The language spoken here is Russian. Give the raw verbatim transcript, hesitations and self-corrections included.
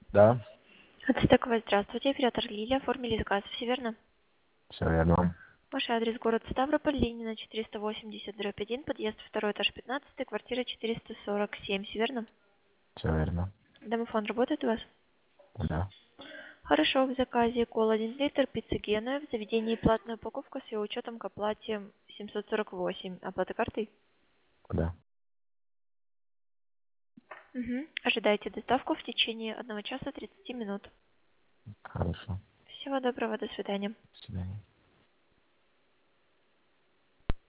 Да, Отстаковать, здравствуйте. Оператор Лилия. Оформили заказ. Все верно? все верно. Ваш адрес город Ставрополь, Ленина, четыреста восемьдесят, дробь один, подъезд второй этаж пятнадцать, квартира четыреста сорок семь. Все верно? Все верно. Домофон работает у вас? Да, Хорошо. В заказе кола один литр, пицца Гена. В заведении платная упаковка с ее учетом к оплате семьсот сорок восемь. Оплата картой? да. Угу. Ожидайте доставку в течение одного часа тридцати минут. Хорошо. Всего доброго. До свидания. До свидания.